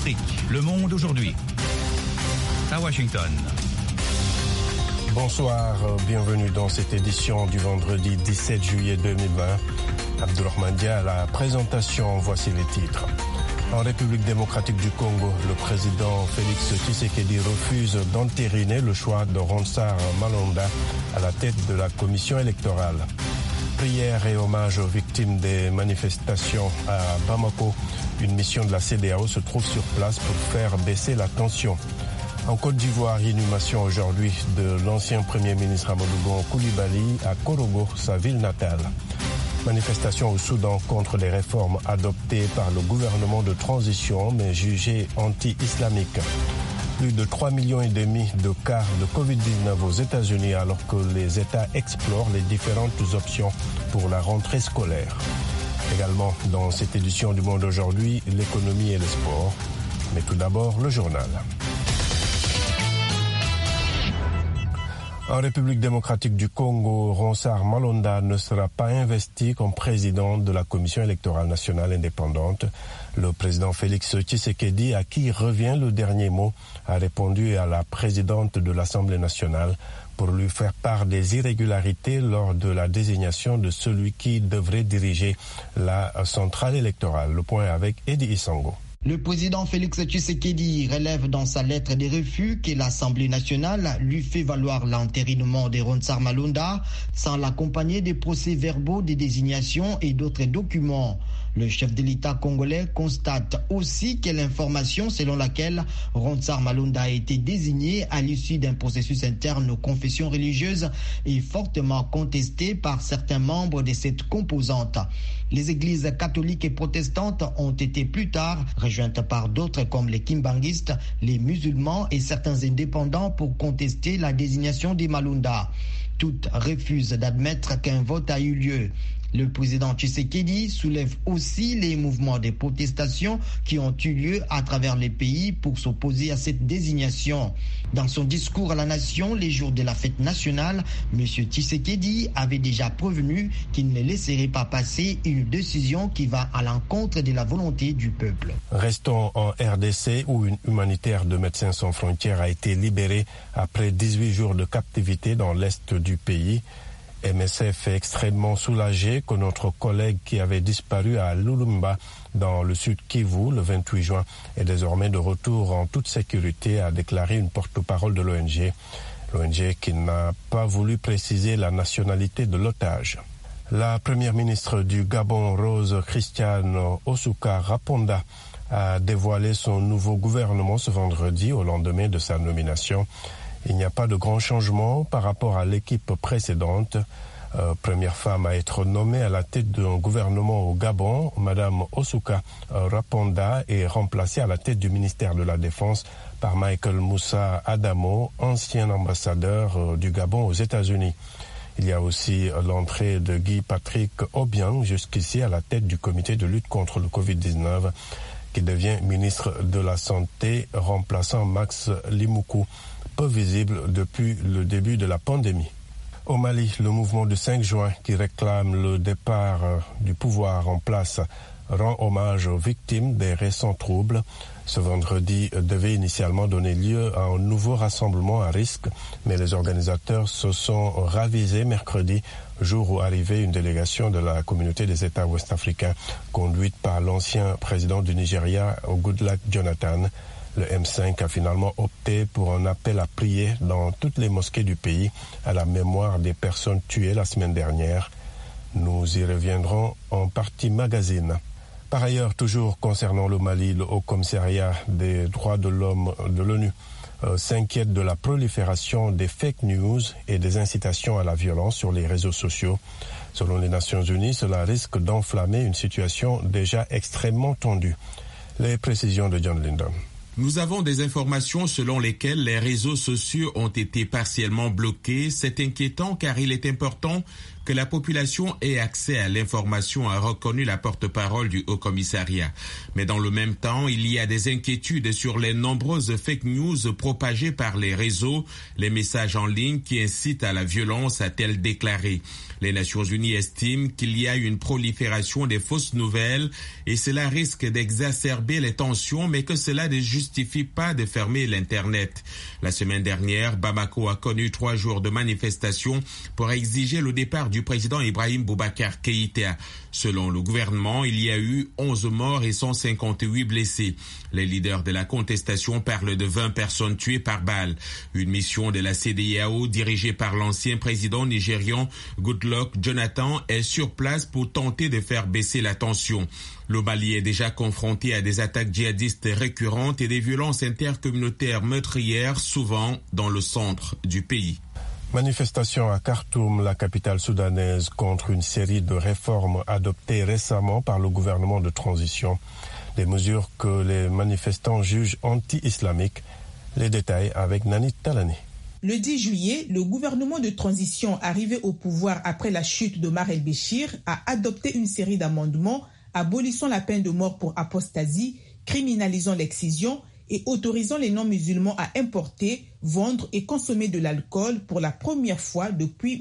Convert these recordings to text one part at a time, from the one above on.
Afrique, Le Monde aujourd'hui. À Washington. Bonsoir, bienvenue dans cette édition du vendredi 17 juillet 2020. Abdourahmane Dia à la présentation, voici les titres. En République démocratique du Congo, le président Félix Tshisekedi refuse d'entériner le choix de Ronsard Malonda à la tête de la commission électorale. Prières et hommage aux victimes des manifestations à Bamako. Une mission de la CEDEAO se trouve sur place pour faire baisser la tension. En Côte d'Ivoire, inhumation aujourd'hui de l'ancien Premier ministre Amadou Gon Coulibaly à Korogo, sa ville natale. Manifestation au Soudan contre les réformes adoptées par le gouvernement de transition mais jugées anti-islamiques. Plus de 3,5 millions de cas de Covid-19 aux États-Unis alors que les États explorent les différentes options pour la rentrée scolaire. Également dans cette édition du Monde aujourd'hui, l'économie et le sport. Mais tout d'abord, le journal. En République démocratique du Congo, Ronsard Malonda ne sera pas investi comme président de la Commission électorale nationale indépendante. Le président Félix Tshisekedi, à qui revient le dernier mot, a répondu à la présidente de l'Assemblée nationale pour lui faire part des irrégularités lors de la désignation de celui qui devrait diriger la centrale électorale. Le point avec Eddie Isango. Le président Félix Tshisekedi relève dans sa lettre des refus que l'Assemblée nationale lui fait valoir l'entérinement de Ronsard Malonda sans l'accompagner des procès-verbaux de désignation et d'autres documents. Le chef de l'État congolais constate aussi que l'information selon laquelle Ronsard Malonda a été désigné à l'issue d'un processus interne aux confessions religieuses est fortement contestée par certains membres de cette composante. Les églises catholiques et protestantes ont été plus tard rejointes par d'autres comme les kimbanguistes, les musulmans et certains indépendants pour contester la désignation de Malonda. Toutes refusent d'admettre qu'un vote a eu lieu. Le président Tshisekedi soulève aussi les mouvements de protestation qui ont eu lieu à travers les pays pour s'opposer à cette désignation. Dans son discours à la nation les jours de la fête nationale, M. Tshisekedi avait déjà prévenu qu'il ne laisserait pas passer une décision qui va à l'encontre de la volonté du peuple. Restons en RDC où une humanitaire de Médecins sans frontières a été libérée après 18 jours de captivité dans l'est du pays. MSF est extrêmement soulagé que notre collègue qui avait disparu à Lulumba dans le sud Kivu le 28 juin est désormais de retour en toute sécurité, a déclaré une porte-parole de l'ONG. L'ONG qui n'a pas voulu préciser la nationalité de l'otage. La première ministre du Gabon, Rose Christiane Osuka Raponda, a dévoilé son nouveau gouvernement ce vendredi au lendemain de sa nomination. Il n'y a pas de grand changement par rapport à l'équipe précédente. Première femme à être nommée à la tête d'un gouvernement au Gabon, Madame Osuka Raponda est remplacée à la tête du ministère de la Défense par Michael Moussa Adamo, ancien ambassadeur du Gabon aux États-Unis. Il y a aussi l'entrée de Guy Patrick Obiang, jusqu'ici à la tête du comité de lutte contre le Covid-19, qui devient ministre de la Santé, remplaçant Max Limoukou, peu visible depuis le début de la pandémie. Au Mali, le mouvement du 5 juin qui réclame le départ du pouvoir en place rend hommage aux victimes des récents troubles. Ce vendredi devait initialement donner lieu à un nouveau rassemblement à risque, mais les organisateurs se sont ravisés mercredi, jour où arrivait une délégation de la communauté des États ouest-africains, conduite par l'ancien président du Nigeria, Goodluck Jonathan. Le M5 a finalement opté pour un appel à prier dans toutes les mosquées du pays à la mémoire des personnes tuées la semaine dernière. Nous y reviendrons en partie magazine. Par ailleurs, toujours concernant le Mali, le Haut Commissariat des droits de l'homme de l'ONU s'inquiète de la prolifération des fake news et des incitations à la violence sur les réseaux sociaux. Selon les Nations Unies, cela risque d'enflammer une situation déjà extrêmement tendue. Les précisions de John Lyndon. Nous avons des informations selon lesquelles les réseaux sociaux ont été partiellement bloqués. C'est inquiétant car il est important que la population ait accès à l'information, a reconnu la porte-parole du Haut-Commissariat. Mais dans le même temps, il y a des inquiétudes sur les nombreuses fake news propagées par les réseaux, les messages en ligne qui incitent à la violence, a-t-elle déclaré. Les Nations Unies estiment qu'il y a une prolifération des fausses nouvelles et cela risque d'exacerber les tensions, mais que cela ne justifie pas de fermer l'Internet. La semaine dernière, Bamako a connu 3 jours de manifestations pour exiger le départ du président Ibrahim Boubacar Keïta. Selon le gouvernement, il y a eu 11 morts et 158 blessés. Les leaders de la contestation parlent de 20 personnes tuées par balle. Une mission de la CEDEAO dirigée par l'ancien président nigérian Goodluck Jonathan est sur place pour tenter de faire baisser la tension. Le Mali est déjà confronté à des attaques djihadistes récurrentes et des violences intercommunautaires meurtrières, souvent dans le centre du pays. Manifestation à Khartoum, la capitale soudanaise, contre une série de réformes adoptées récemment par le gouvernement de transition. Des mesures que les manifestants jugent anti-islamiques. Les détails avec Nanit Talani. Le 10 juillet, le gouvernement de transition arrivé au pouvoir après la chute d'Omar el-Béchir a adopté une série d'amendements abolissant la peine de mort pour apostasie, criminalisant l'excision et autorisant les non-musulmans à importer, vendre et consommer de l'alcool pour la première fois depuis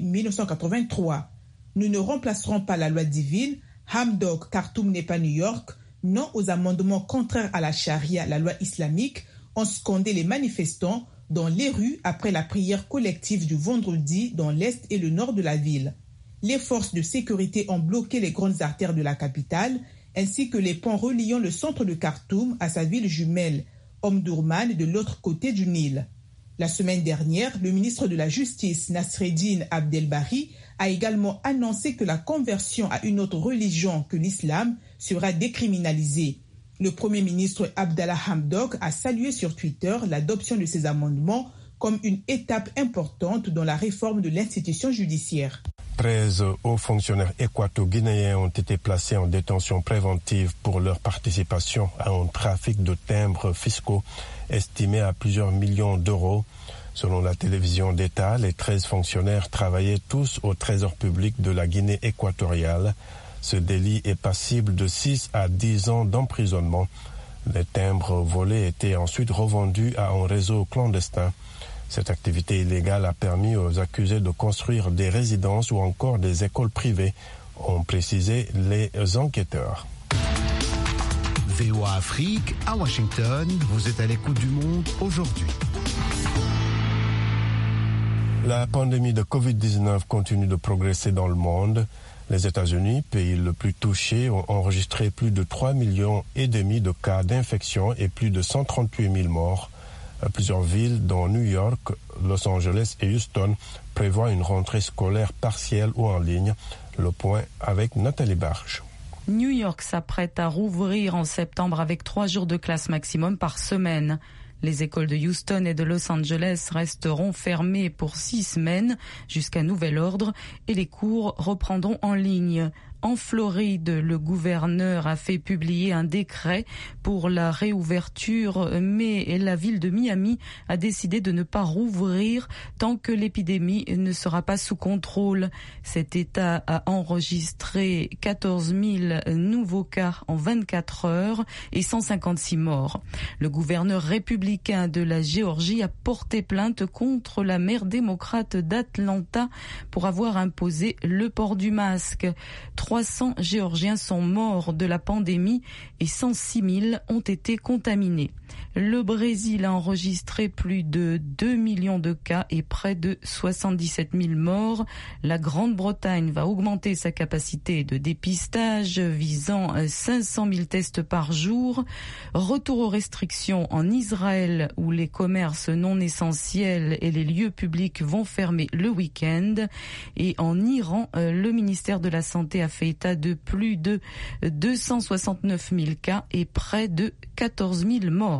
1983. Nous ne remplacerons pas la loi divine, Hamdok, Khartoum n'est pas New York, non aux amendements contraires à la charia, la loi islamique, ont scandé les manifestants dans les rues après la prière collective du vendredi dans l'est et le nord de la ville. Les forces de sécurité ont bloqué les grandes artères de la capitale, ainsi que les ponts reliant le centre de Khartoum à sa ville jumelle, Omdurman, de l'autre côté du Nil. La semaine dernière, le ministre de la Justice, Nasreddine Abdelbari, a également annoncé que la conversion à une autre religion que l'islam sera décriminalisée. Le Premier ministre Abdallah Hamdok a salué sur Twitter l'adoption de ces amendements comme une étape importante dans la réforme de l'institution judiciaire. 13 hauts fonctionnaires équato-guinéens ont été placés en détention préventive pour leur participation à un trafic de timbres fiscaux estimé à plusieurs millions d'euros. Selon la télévision d'État, les 13 fonctionnaires travaillaient tous au trésor public de la Guinée équatoriale. Ce délit est passible de 6 à 10 ans d'emprisonnement. Les timbres volés étaient ensuite revendus à un réseau clandestin. Cette activité illégale a permis aux accusés de construire des résidences ou encore des écoles privées, ont précisé les enquêteurs. VOA Afrique, à Washington, vous êtes à l'écoute du monde aujourd'hui. La pandémie de Covid-19 continue de progresser dans le monde. Les États-Unis, pays le plus touché, ont enregistré plus de 3,5 millions de cas d'infection et plus de 138 000 morts. Plusieurs villes, dont New York, Los Angeles et Houston, prévoient une rentrée scolaire partielle ou en ligne. Le point avec Nathalie Barge. New York s'apprête à rouvrir en septembre avec 3 jours de classe maximum par semaine. Les écoles de Houston et de Los Angeles resteront fermées pour 6 semaines jusqu'à nouvel ordre et les cours reprendront en ligne. En Floride, le gouverneur a fait publier un décret pour la réouverture, mais la ville de Miami a décidé de ne pas rouvrir tant que l'épidémie ne sera pas sous contrôle. Cet État a enregistré 14 000 nouveaux cas en 24 heures et 156 morts. Le gouverneur républicain de la Géorgie a porté plainte contre la maire démocrate d'Atlanta pour avoir imposé le port du masque. 300 Géorgiens sont morts de la pandémie et 106 000 ont été contaminés. Le Brésil a enregistré plus de 2 millions de cas et près de 77 000 morts. La Grande-Bretagne va augmenter sa capacité de dépistage visant 500 000 tests par jour. Retour aux restrictions en Israël où les commerces non essentiels et les lieux publics vont fermer le week-end. Et en Iran, le ministère de la Santé a fait état de plus de 269 000 cas et près de 14 000 morts.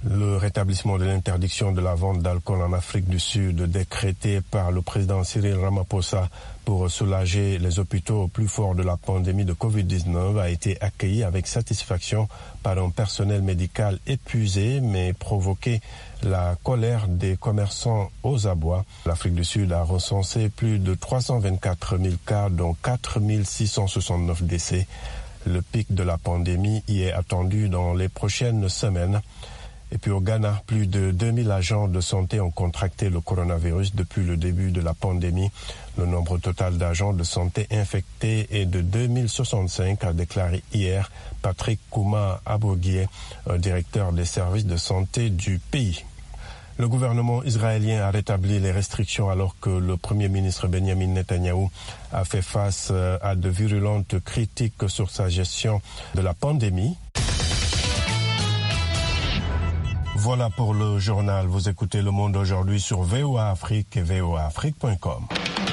Le rétablissement de l'interdiction de la vente d'alcool en Afrique du Sud décrété par le président Cyril Ramaphosa pour soulager les hôpitaux au plus fort de la pandémie de Covid-19 a été accueilli avec satisfaction par un personnel médical épuisé mais provoqué la colère des commerçants aux abois. L'Afrique du Sud a recensé plus de 324 000 cas dont 4 669 décès. Le pic de la pandémie y est attendu dans les prochaines semaines. Et puis au Ghana, plus de 2000 agents de santé ont contracté le coronavirus depuis le début de la pandémie. Le nombre total d'agents de santé infectés est de 2065, a déclaré hier Patrick Kouma Aboguié, directeur des services de santé du pays. Le gouvernement israélien a rétabli les restrictions alors que le Premier ministre Benjamin Netanyahou a fait face à de virulentes critiques sur sa gestion de la pandémie. Voilà pour le journal. Vous écoutez Le Monde aujourd'hui sur VOA Afrique et voaafrique.com.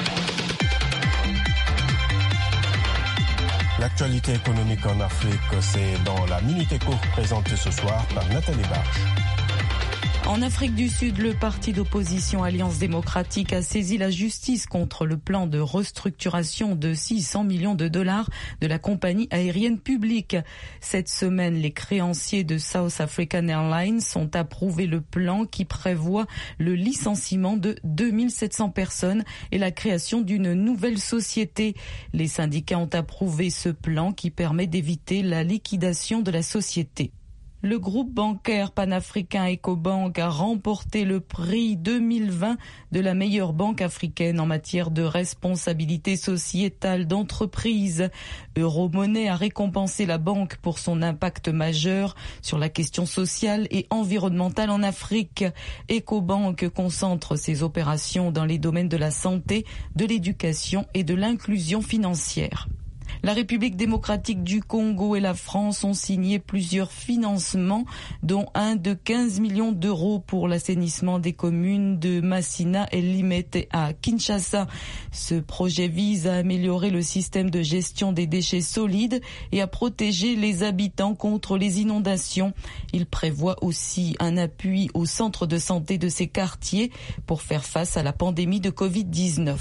L'actualité économique en Afrique, c'est dans la Minute Éco présentée ce soir par Nathalie Barche. En Afrique du Sud, le parti d'opposition Alliance démocratique a saisi la justice contre le plan de restructuration de 600 millions de dollars de la compagnie aérienne publique. Cette semaine, les créanciers de South African Airlines ont approuvé le plan qui prévoit le licenciement de 2700 personnes et la création d'une nouvelle société. Les syndicats ont approuvé ce plan qui permet d'éviter la liquidation de la société. Le groupe bancaire panafricain Ecobank a remporté le prix 2020 de la meilleure banque africaine en matière de responsabilité sociétale d'entreprise. Euromoney a récompensé la banque pour son impact majeur sur la question sociale et environnementale en Afrique. Ecobank concentre ses opérations dans les domaines de la santé, de l'éducation et de l'inclusion financière. La République démocratique du Congo et la France ont signé plusieurs financements, dont un de 15 millions d'euros pour l'assainissement des communes de Massina et Limete à Kinshasa. Ce projet vise à améliorer le système de gestion des déchets solides et à protéger les habitants contre les inondations. Il prévoit aussi un appui aux centres de santé de ces quartiers pour faire face à la pandémie de Covid-19.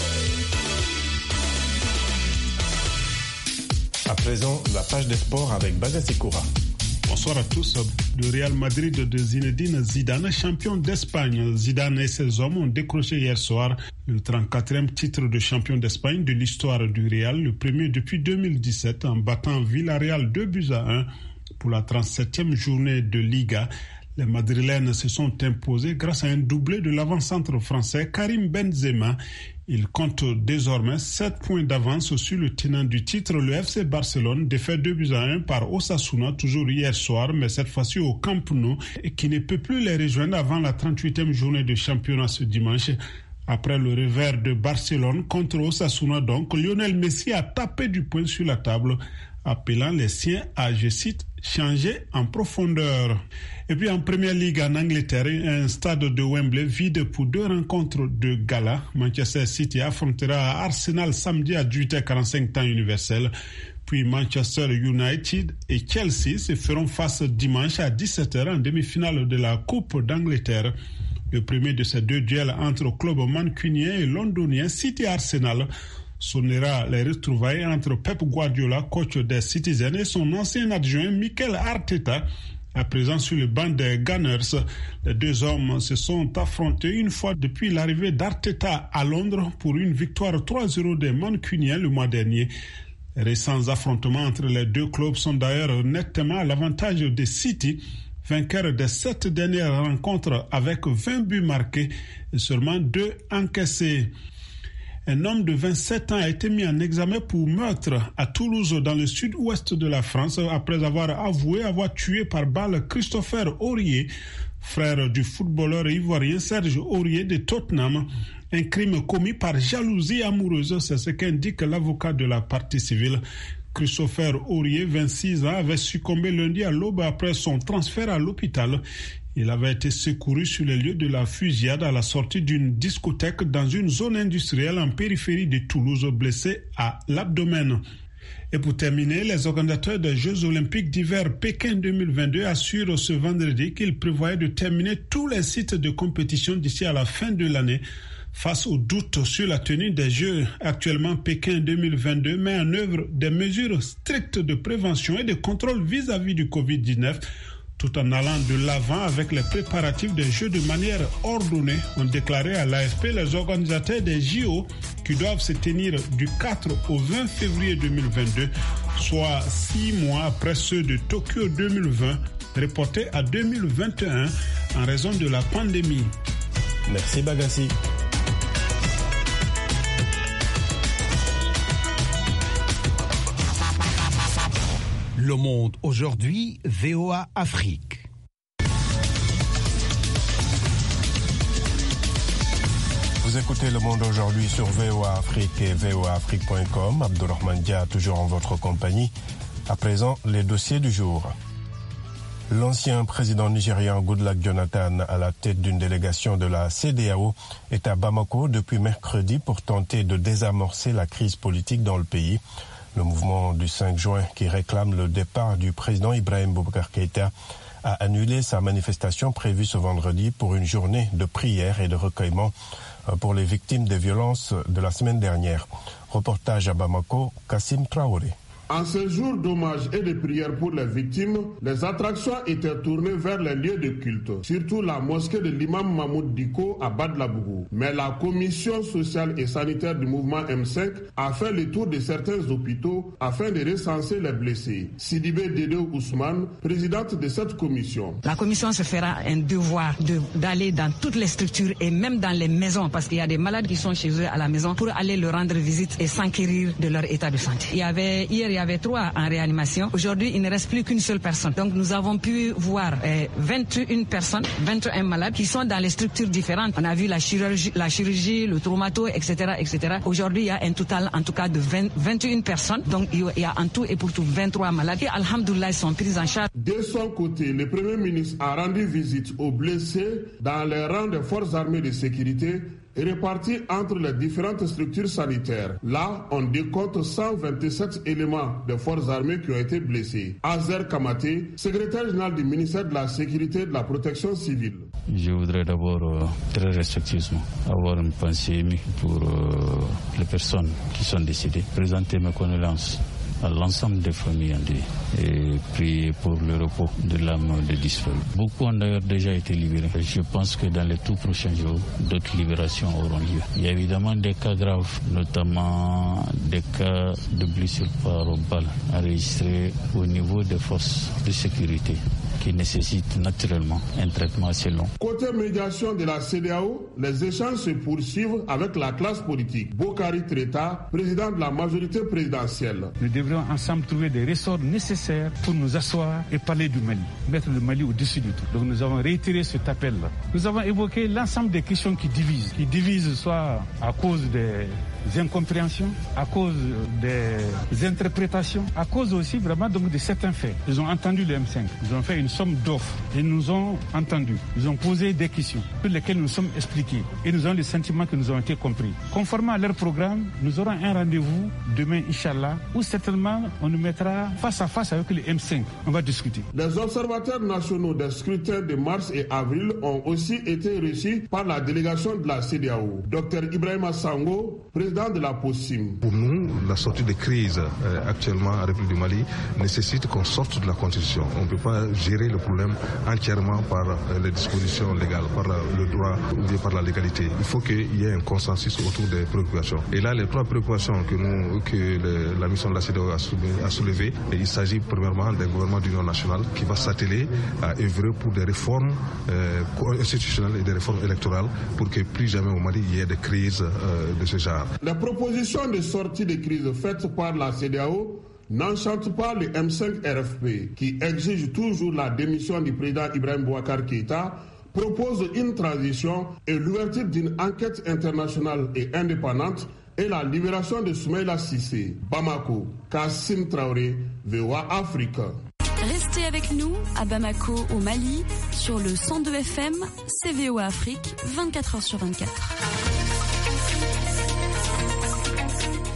À présent, la page des sports avec Bagassi Koura. Bonsoir à tous. Le Real Madrid de Zinedine Zidane, champion d'Espagne. Zidane et ses hommes ont décroché hier soir le 34e titre de champion d'Espagne de l'histoire du Real, le premier depuis 2017, en battant Villarreal 2-1 pour la 37e journée de Liga. Les Madrilènes se sont imposés grâce à un doublé de l'avant-centre français Karim Benzema. Il compte désormais 7 points d'avance sur le tenant du titre, le FC Barcelone, défait 2-1 par Osasuna, toujours hier soir, mais cette fois-ci au Camp Nou, et qui ne peut plus les rejoindre avant la 38e journée de championnat ce dimanche. Après le revers de Barcelone contre Osasuna, donc, Lionel Messi a tapé du poing sur la table, appelant les siens à, je cite, changer en profondeur. Et puis en Première Ligue en Angleterre, un stade de Wembley vide pour 2 rencontres de gala. Manchester City affrontera Arsenal samedi à 18h45 temps universel. Puis Manchester United et Chelsea se feront face dimanche à 17h en demi-finale de la Coupe d'Angleterre. Le premier de ces 2 duels entre club mancunien et londonien City Arsenal sonnera les retrouvailles entre Pep Guardiola, coach des Citizens, et son ancien adjoint Mikel Arteta, à présent sur le banc des Gunners. Les 2 hommes se sont affrontés une fois depuis l'arrivée d'Arteta à Londres pour une victoire 3-0 des Mancuniens le mois dernier. Les récents affrontements entre les 2 clubs sont d'ailleurs nettement à l'avantage des City, vainqueurs des 7 dernières rencontres avec 20 buts marqués et seulement 2 encaissés. Un homme de 27 ans a été mis en examen pour meurtre à Toulouse, dans le sud-ouest de la France, après avoir avoué avoir tué par balle Christopher Aurier, frère du footballeur ivoirien Serge Aurier de Tottenham. Un crime commis par jalousie amoureuse, c'est ce qu'indique l'avocat de la partie civile. Christopher Aurier, 26 ans, avait succombé lundi à l'aube après son transfert à l'hôpital. Il avait été secouru sur les lieux de la fusillade à la sortie d'une discothèque dans une zone industrielle en périphérie de Toulouse, blessé à l'abdomen. Et pour terminer, les organisateurs des Jeux olympiques d'hiver Pékin 2022 assurent ce vendredi qu'ils prévoyaient de terminer tous les sites de compétition d'ici à la fin de l'année. Face aux doutes sur la tenue des Jeux, actuellement Pékin 2022 met en œuvre des mesures strictes de prévention et de contrôle vis-à-vis du Covid-19, tout en allant de l'avant avec les préparatifs des Jeux de manière ordonnée, ont déclaré à l'AFP les organisateurs des JO qui doivent se tenir du 4 au 20 février 2022, soit 6 mois après ceux de Tokyo 2020, reportés à 2021 en raison de la pandémie. Merci Bagassi. Le Monde aujourd'hui, VOA Afrique. Vous écoutez Le Monde aujourd'hui sur VOA Afrique et voaafrique.com. Abdourahmane Dia, toujours en votre compagnie. À présent, les dossiers du jour. L'ancien président nigérian Goodluck Jonathan, à la tête d'une délégation de la CEDEAO, est à Bamako depuis mercredi pour tenter de désamorcer la crise politique dans le pays. Le mouvement du 5 juin, qui réclame le départ du président Ibrahim Boubacar Keïta, a annulé sa manifestation prévue ce vendredi pour une journée de prière et de recueillement pour les victimes des violences de la semaine dernière. Reportage à Bamako, Kassim Traoré. En ce jour d'hommage et de prière pour les victimes, les attractions étaient tournées vers les lieux de culte, surtout la mosquée de l'imam Mahmoud Diko à Badlabougou. Mais la commission sociale et sanitaire du mouvement M5 a fait le tour de certains hôpitaux afin de recenser les blessés. Sidibé Dédé Ousmane, présidente de cette commission. La commission se fera un devoir d'aller dans toutes les structures et même dans les maisons, parce qu'il y a des malades qui sont chez eux à la maison, pour aller leur rendre visite et s'enquérir de leur état de santé. Hier, il y avait 3 en réanimation. Aujourd'hui, il ne reste plus qu'une seule personne. Donc, nous avons pu voir 21 personnes, 21 malades qui sont dans les structures différentes. On a vu la chirurgie, le traumato, etc., etc. Aujourd'hui, il y a un total, en tout cas, de 21 personnes. Donc, il y a en tout et pour tout 23 malades qui, alhamdoulilah, sont pris en charge. De son côté, le Premier ministre a rendu visite aux blessés dans les rangs des forces armées de sécurité répartis entre les différentes structures sanitaires. Là, on décompte 127 éléments des forces armées qui ont été blessés. Azer Kamaté, secrétaire général du ministère de la Sécurité et de la Protection civile. Je voudrais d'abord, très respectueusement, avoir une pensée émue pour les personnes qui sont décédées. Présenter mes condoléances à l'ensemble des familles endeuillées et prier pour le repos de l'âme des disparus. Beaucoup ont d'ailleurs déjà été libérés. Je pense que dans les tout prochains jours, d'autres libérations auront lieu. Il y a évidemment des cas graves, notamment des cas de blessures par balle enregistrés au niveau des forces de sécurité, qui nécessite naturellement un traitement assez long. Côté médiation de la CEDEAO, les échanges se poursuivent avec la classe politique. Bokari Treta, président de la majorité présidentielle. Nous devrions ensemble trouver des ressorts nécessaires pour nous asseoir et parler du Mali, mettre le Mali au-dessus de tout. Donc nous avons réitéré cet appel-là. Nous avons évoqué l'ensemble des questions qui divisent soit à cause des incompréhensions, à cause des interprétations, à cause aussi vraiment donc de certains faits. Ils ont entendu le M5, ils ont fait une somme d'offres, ils nous ont entendus, ils ont posé des questions sur lesquelles nous sommes expliqués et nous avons le sentiment que nous avons été compris. Conformément à leur programme, nous aurons un rendez-vous demain, Inch'Allah, où certainement on nous mettra face à face avec le M5. On va discuter. Les observateurs nationaux des scrutins de mars et avril ont aussi été reçus par la délégation de la CEDEAO. Dr Ibrahima Sango, président de la POSIM. Pour nous, la sortie de crise actuellement en République du Mali nécessite qu'on sorte de la Constitution. On ne peut pas gérer le problème entièrement par les dispositions légales, par le droit ou bien par la légalité. Il faut qu'il y ait un consensus autour des préoccupations. Et là, les 3 préoccupations que la mission de la CEDEAO a soulevées, il s'agit premièrement d'un gouvernement d'union nationale qui va s'atteler à œuvrer pour des réformes institutionnelles et des réformes électorales pour que plus jamais au Mali il y ait des crises de ce genre. Les propositions de sortie de crise faites par la CEDEAO n'enchantent pas le M5 RFP, qui exige toujours la démission du président Ibrahim Boubacar Keïta, propose une transition et l'ouverture d'une enquête internationale et indépendante et la libération de Soumaïla Cissé. Bamako, Kassim Traoré, VOA Afrique. Restez avec nous à Bamako, au Mali, sur le 102 FM, c'est VOA Afrique, 24h sur 24.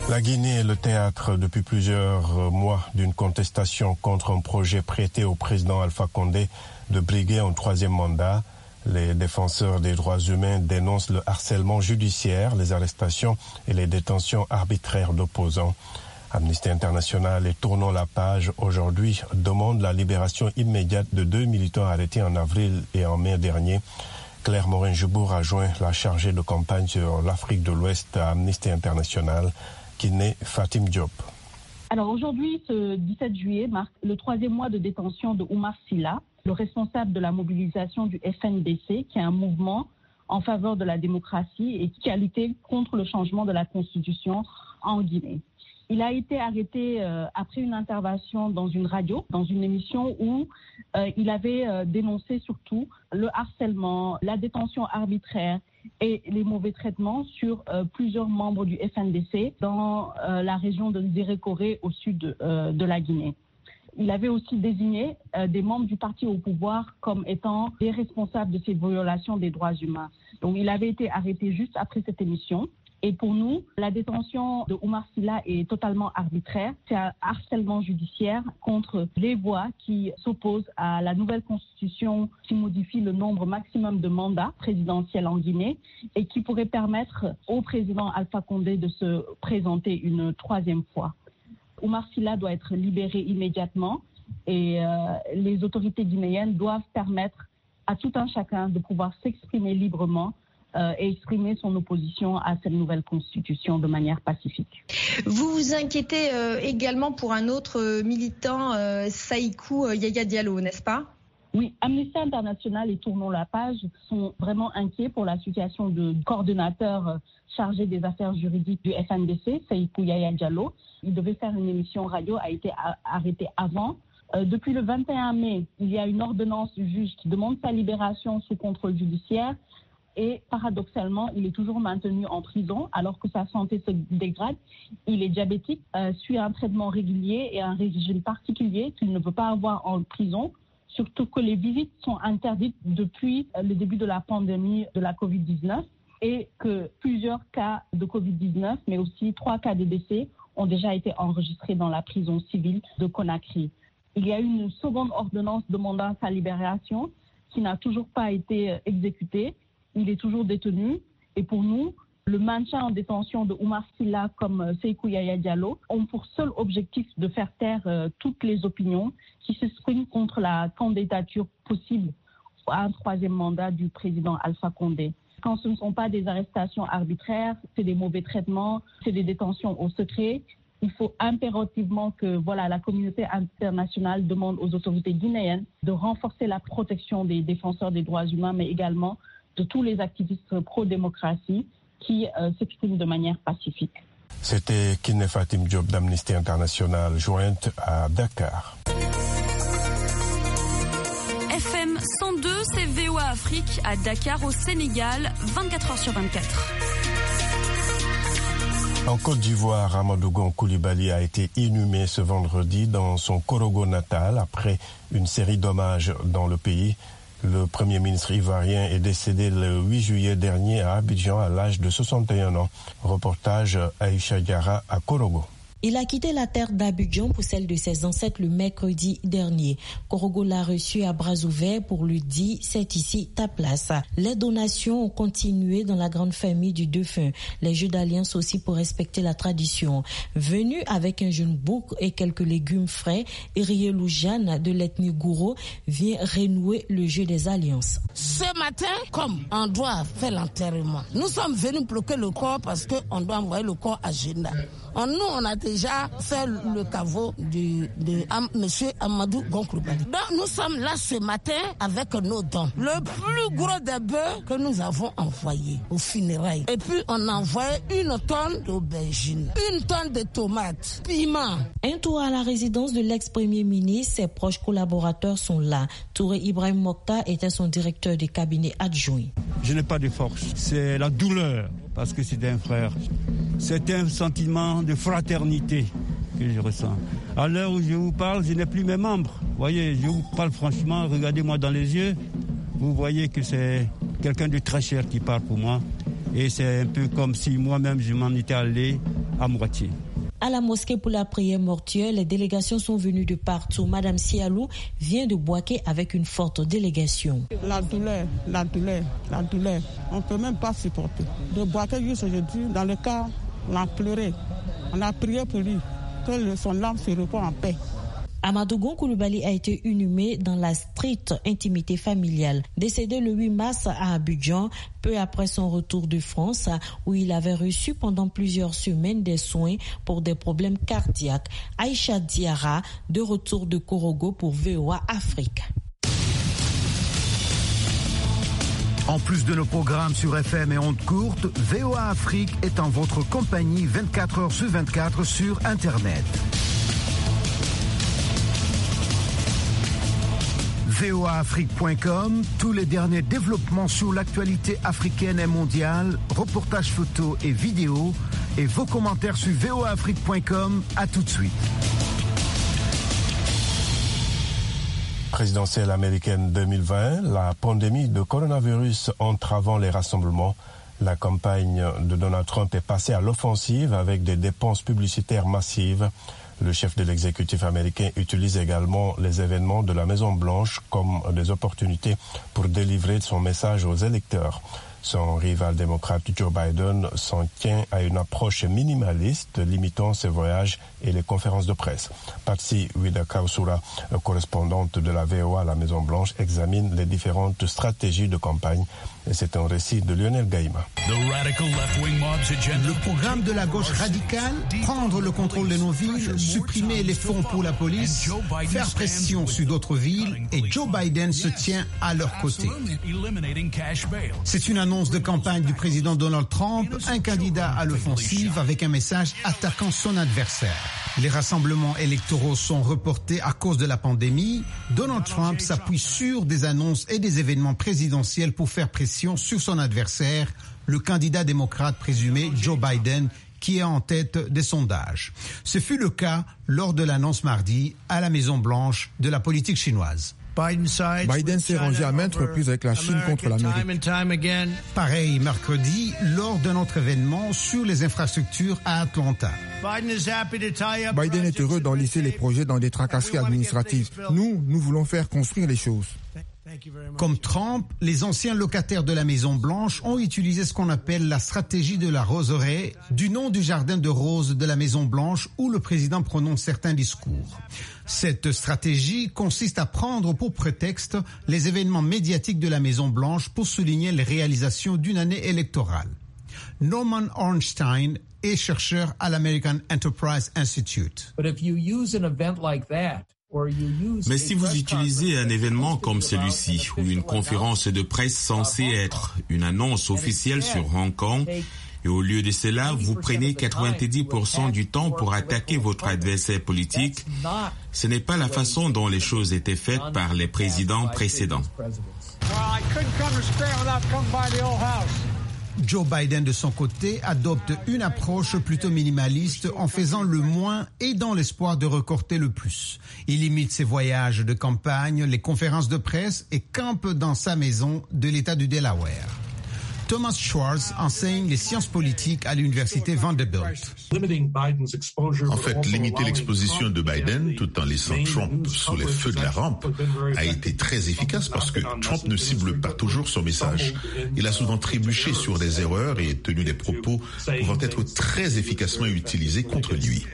La Guinée est le théâtre depuis plusieurs mois d'une contestation contre un projet prêté au président Alpha Condé de briguer un troisième mandat. Les défenseurs des droits humains dénoncent le harcèlement judiciaire, les arrestations et les détentions arbitraires d'opposants. Amnesty International et Tournons la page aujourd'hui demande la libération immédiate de 2 militants arrêtés en avril et en mai dernier. Claire Morin-Jubour a joint la chargée de campagne sur l'Afrique de l'Ouest à Amnesty International, Kiné Fatim Diop. Alors aujourd'hui, ce 17 juillet marque le 3e mois de détention de Oumar Silla, le responsable de la mobilisation du FNDC, qui est un mouvement en faveur de la démocratie et qui a lutté contre le changement de la Constitution en Guinée. Il a été arrêté après une intervention dans une radio, dans une émission où il avait dénoncé surtout le harcèlement, la détention arbitraire et les mauvais traitements sur plusieurs membres du FNDC dans la région de Zérékoré au sud de la Guinée. Il avait aussi désigné des membres du parti au pouvoir comme étant des responsables de ces violations des droits humains. Donc il avait été arrêté juste après cette émission. Et pour nous, la détention de Oumar Silla est totalement arbitraire. C'est un harcèlement judiciaire contre les voix qui s'opposent à la nouvelle constitution qui modifie le nombre maximum de mandats présidentiels en Guinée et qui pourrait permettre au président Alpha Condé de se présenter une 3e fois. Oumar Silla doit être libéré immédiatement et les autorités guinéennes doivent permettre à tout un chacun de pouvoir s'exprimer librement et exprimer son opposition à cette nouvelle constitution de manière pacifique. Vous vous inquiétez également pour un autre militant, Saïkou Yaya Diallo, n'est-ce pas ? Oui, Amnesty International et Tournons la page sont vraiment inquiets pour la situation du coordonnateur chargé des affaires juridiques du FNDC, Saïkou Yaya Diallo. Il devait faire une émission radio, a été arrêté avant. Depuis le 21 mai, il y a une ordonnance du juge qui demande sa libération sous contrôle judiciaire. Et paradoxalement, il est toujours maintenu en prison alors que sa santé se dégrade. Il est diabétique, suit un traitement régulier et un régime particulier qu'il ne peut pas avoir en prison, surtout que les visites sont interdites depuis le début de la pandémie de la Covid-19 et que plusieurs cas de Covid-19, mais aussi 3 cas de décès, ont déjà été enregistrés dans la prison civile de Conakry. Il y a eu une seconde ordonnance demandant sa libération qui n'a toujours pas été exécutée. Il est toujours détenu et pour nous, le maintien en détention de Oumar Silla comme Saïkou Yaya Diallo ont pour seul objectif de faire taire toutes les opinions qui s'expriment contre la candidature possible à un 3e mandat du président Alpha Condé. Quand ce ne sont pas des arrestations arbitraires, c'est des mauvais traitements, c'est des détentions au secret. Il faut impérativement que la communauté internationale demande aux autorités guinéennes de renforcer la protection des défenseurs des droits humains, mais également de tous les activistes pro-démocratie qui s'expriment de manière pacifique. C'était Kiné Fatim Diop d'Amnesty International, jointe à Dakar. FM 102, c'est VOA Afrique à Dakar au Sénégal, 24h sur 24. En Côte d'Ivoire, Amadou Gon Coulibaly a été inhumé ce vendredi dans son Korogo natal après une série d'hommages dans le pays. Le Premier ministre ivoirien est décédé le 8 juillet dernier à Abidjan à l'âge de 61 ans. Reportage Aïcha Diarra à Korogo. Il a quitté la terre d'Abidjan pour celle de ses ancêtres le mercredi dernier. Korogo l'a reçu à bras ouverts pour lui dire « c'est ici ta place ». Les donations ont continué dans la grande famille du défunt. Les jeux d'alliance aussi pour respecter la tradition. Venu avec un jeune bouc et quelques légumes frais, Irielou Jeanne de l'ethnie Gouro vient renouer le jeu des alliances. Ce matin, comme on doit faire l'enterrement, nous sommes venus bloquer le corps parce qu'on doit envoyer le corps à Jenda. Nous, on a déjà fait le caveau de M. Amadou Gon Coulibaly. Donc, nous sommes là ce matin avec nos dons. Le plus gros des bœufs que nous avons envoyé aux funérailles. Et puis, on a envoyé 1 tonne d'aubergines, 1 tonne de tomates, piments. Un tour à la résidence de l'ex-premier ministre, ses proches collaborateurs sont là. Touré Ibrahim Mokta était son directeur de cabinet adjoint. Je n'ai pas de force, c'est la douleur. Parce que c'est un frère. C'est un sentiment de fraternité que je ressens. À l'heure où je vous parle, je n'ai plus mes membres. Vous voyez, je vous parle franchement, regardez-moi dans les yeux. Vous voyez que c'est quelqu'un de très cher qui parle pour moi. Et c'est un peu comme si moi-même je m'en étais allé à moitié. À la mosquée pour la prière mortuaire, les délégations sont venues de partout. Madame Sialou vient de Bouaké avec une forte délégation. La douleur. On ne peut même pas supporter. De Bouaké juste aujourd'hui, dans le cas, on a pleuré. On a prié pour lui, que son âme se repose en paix. Amadougon Koulibaly a été inhumé dans la stricte intimité familiale. Décédé le 8 mars à Abidjan, peu après son retour de France, où il avait reçu pendant plusieurs semaines des soins pour des problèmes cardiaques. Aïcha Diarra, de retour de Korogo pour VOA Afrique. En plus de nos programmes sur FM et ondes courtes, VOA Afrique est en votre compagnie 24 heures sur 24 sur Internet. voaafrique.com, tous les derniers développements sur l'actualité africaine et mondiale, reportages photos et vidéos, et vos commentaires sur voaafrique.com. À tout de suite. Présidentielle américaine 2020, la pandémie de coronavirus entravant les rassemblements. La campagne de Donald Trump est passée à l'offensive avec des dépenses publicitaires massives. Le chef de l'exécutif américain utilise également les événements de la Maison-Blanche comme des opportunités pour délivrer son message aux électeurs. Son rival démocrate Joe Biden s'en tient à une approche minimaliste, limitant ses voyages et les conférences de presse. Patsy Widakuswara, correspondante de la VOA à la Maison-Blanche, examine les différentes stratégies de campagne. Et c'est un récit de Lionel Gaïma. Le programme de la gauche radicale, prendre le contrôle de nos villes, supprimer les fonds pour la police, faire pression sur d'autres villes, et Joe Biden se tient à leur côté. C'est une annonce de campagne du président Donald Trump, un candidat à l'offensive avec un message attaquant son adversaire. Les rassemblements électoraux sont reportés à cause de la pandémie. Donald Trump s'appuie sur des annonces et des événements présidentiels pour faire pression sur son adversaire, le candidat démocrate présumé Joe Biden, qui est en tête des sondages. Ce fut le cas lors de l'annonce mardi à la Maison-Blanche de la politique chinoise. Biden s'est rangé à maintes reprises avec la Chine contre l'Amérique. Pareil mercredi lors d'un autre événement sur les infrastructures à Atlanta. Biden est heureux d'enlisser les projets dans des tracasseries administratives. Nous voulons faire construire les choses. Comme Trump, les anciens locataires de la Maison-Blanche ont utilisé ce qu'on appelle la stratégie de la roseraie, du nom du jardin de roses de la Maison-Blanche où le président prononce certains discours. Cette stratégie consiste à prendre pour prétexte les événements médiatiques de la Maison-Blanche pour souligner les réalisations d'une année électorale. Norman Ornstein est chercheur à l'American Enterprise Institute. Mais si vous utilisez un événement comme celui-ci, ou une conférence de presse censée être une annonce officielle sur Hong Kong, et au lieu de cela, vous prenez 90% du temps pour attaquer votre adversaire politique, ce n'est pas la façon dont les choses étaient faites par les présidents précédents. Joe Biden, de son côté, adopte une approche plutôt minimaliste en faisant le moins et dans l'espoir de recorter le plus. Il limite ses voyages de campagne, les conférences de presse et campe dans sa maison de l'État du Delaware. Thomas Schwartz enseigne les sciences politiques à l'université Vanderbilt. En fait, limiter l'exposition de Biden tout en laissant Trump sous les feux de la rampe a été très efficace parce que Trump ne cible pas toujours son message. Il a souvent trébuché sur des erreurs et tenu des propos pouvant être très efficacement utilisés contre lui.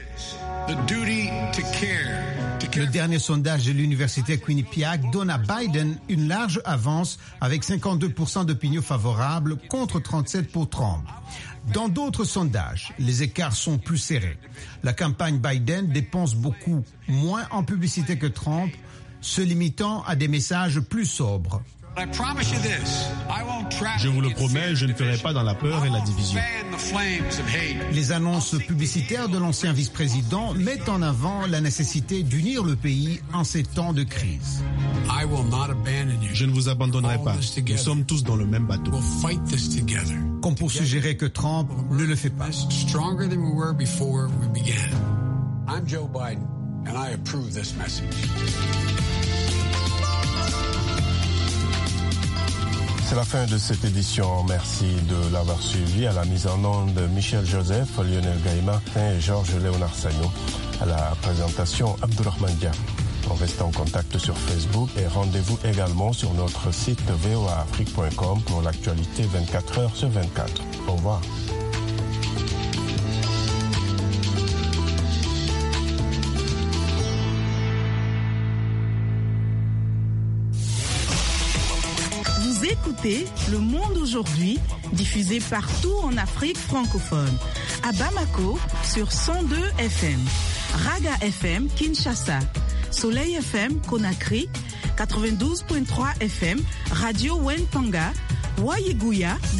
Le dernier sondage de l'université Quinnipiac donne à Biden une large avance avec 52% d'opinions favorables contre 37% pour Trump. Dans d'autres sondages, les écarts sont plus serrés. La campagne Biden dépense beaucoup moins en publicité que Trump, se limitant à des messages plus sobres. Je vous le promets, je ne ferai pas dans la peur et la division. Les annonces publicitaires de l'ancien vice-président mettent en avant la nécessité d'unir le pays en ces temps de crise. Je ne vous abandonnerai pas. Nous sommes tous dans le même bateau. Comme pour suggérer que Trump ne le fait pas. I'm Joe Biden, and I approve this message. C'est la fin de cette édition. Merci de l'avoir suivi. À la mise en onde, Michel Joseph, Lionel Gaïma et Georges Léonard Sagnon. À la présentation, Abdourahmane Dia. On reste en contact sur Facebook et rendez-vous également sur notre site voaafrique.com pour l'actualité 24 heures sur 24. Au revoir. Écoutez Le Monde aujourd'hui, diffusé partout en Afrique francophone. À Bamako, sur 102 FM. Raga FM, Kinshasa. Soleil FM, Conakry. 92.3 FM. Radio Wentanga. Wayiguya,